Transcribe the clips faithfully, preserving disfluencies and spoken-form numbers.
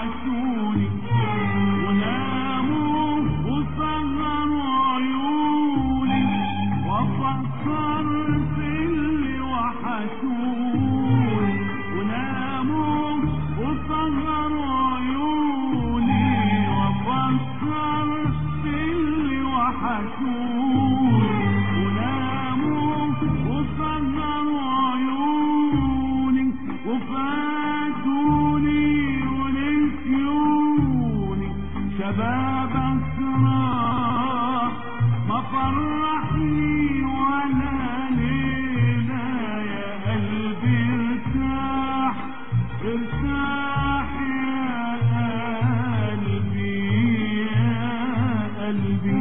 وحشوني وناموا وسهروا عيوني وفكرت اللي وحشوني وناموا وسهروا عيوني وفكرت اللي وحشوني وناموا وسهروا عيوني وفاتوني ونسيوني شبابك راح ما فرحني ولا ليلة يا قلبي ارتاح ارتاح يا قلبي يا قلبي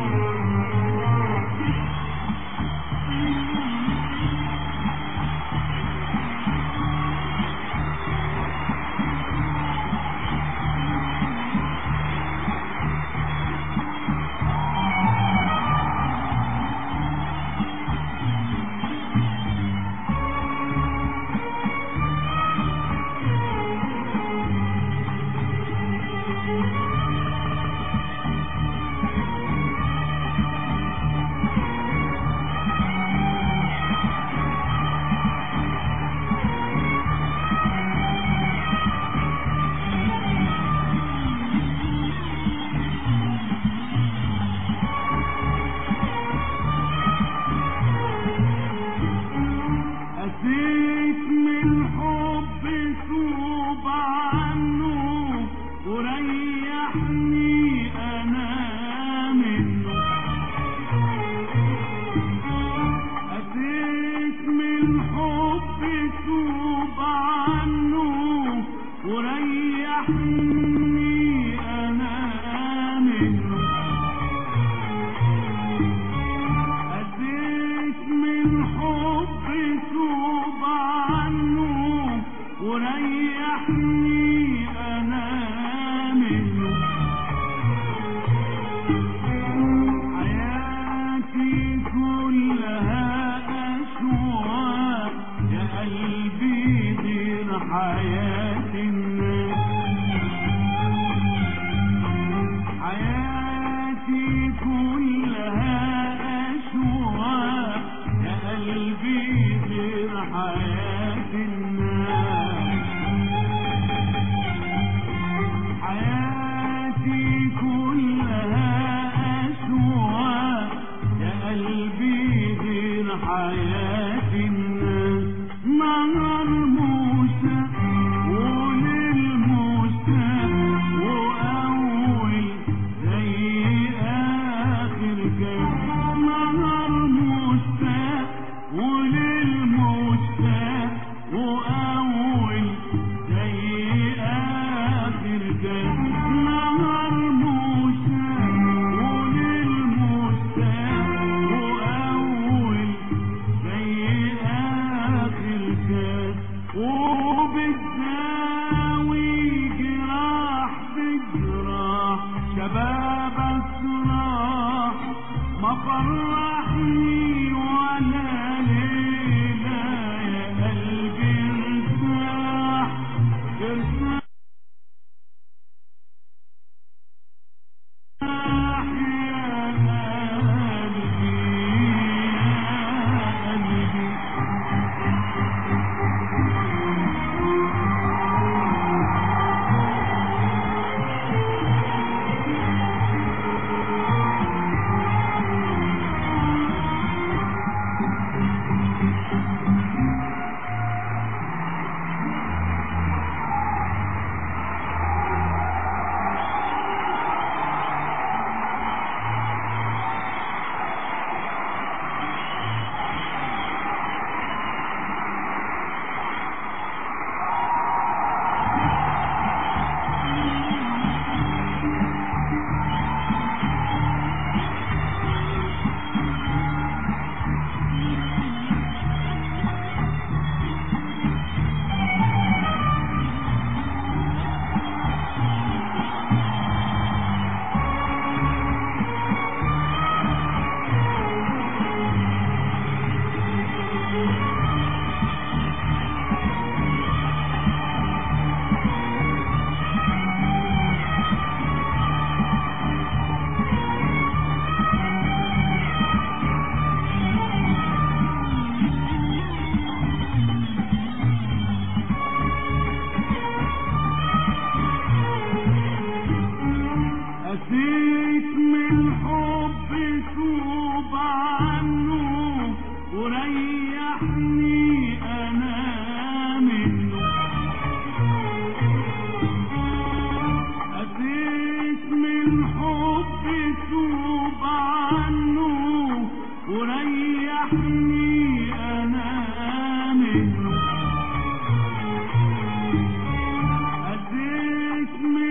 أتيت من حب توب عنه وريحني أنا منه أتيت من حب توب عنه وريحني أنا منه أتيت من حب توب عنه وريحني أنا منه حياتي كلها أشواق يا قلبي غير حياة الناس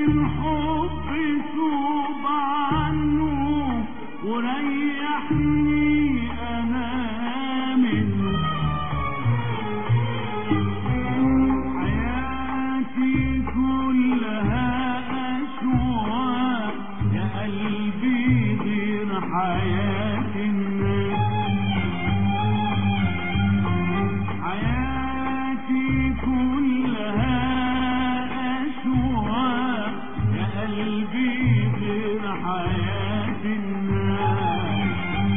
من حب توب عنه وريحني أنا منه. حياتي كلها أشواق يا قلبي غير حياة الناس. حياتي كلها أشواق يا قلبي غير حياة الناس.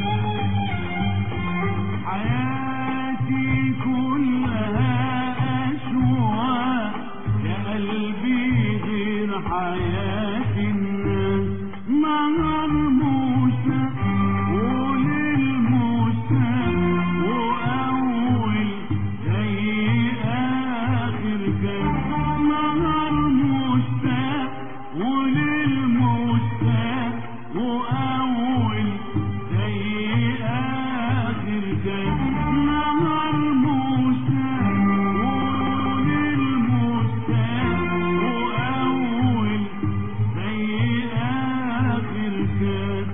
حياتي كلها أشواق يا قلبي غير حياة الناس. نهار مشتاق وليل مشتاق وأول زي آخر كان. نهار مشتاق وليل مشتاق وأول زي آخر كان. نهار مشتاق وليل مشتاق وأول زي آخر كان.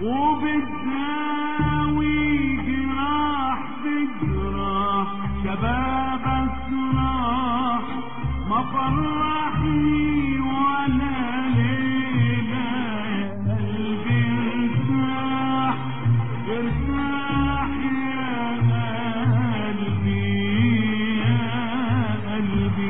وبتداوي جراح بجراح شبابك راح ما فرحني ولا ليلة. يا قلبي ارتاح ارتاح يا قلبي يا قلبي.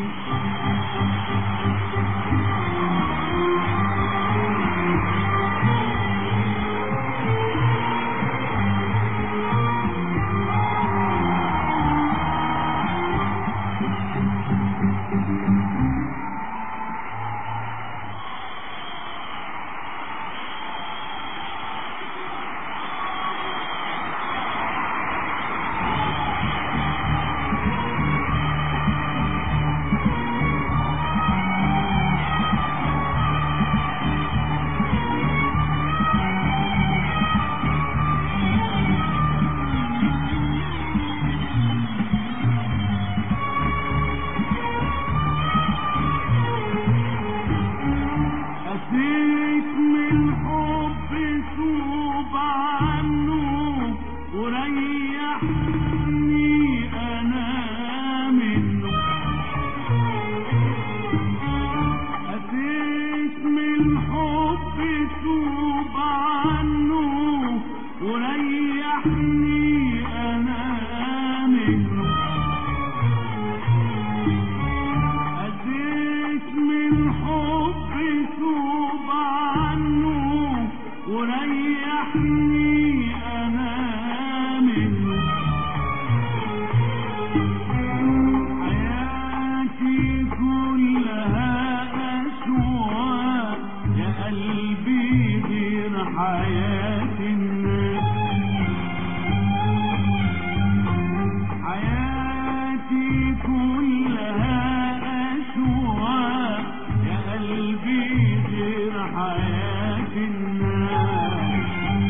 أتيت من حب توب عنه وريحني أنا منه. أتيت من حب توب عنه وريحني أنا منه. أتيت من حب توب عنه وريحني أنا منه. حياتي كلها أشواق يا قلبي غير حياة الناس. حياتي كلها أشواق يا قلبي غير حياة الناس.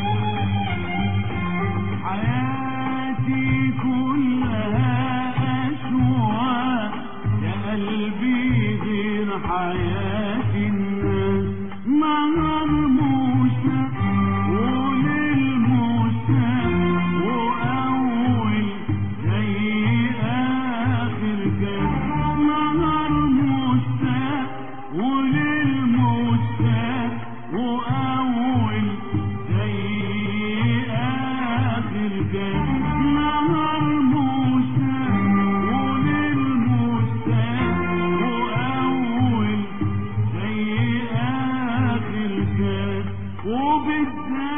حياتي كلها أشواق يا قلبي غير حياة الناس. نهار مشتاق وليل مشتاق وأول زي آخر كان. نهار مشتاق وليل مشتاق وأول زي آخر كان. نهار مشتاق وليل مشتاق وأول زي آخر كان. وبالذات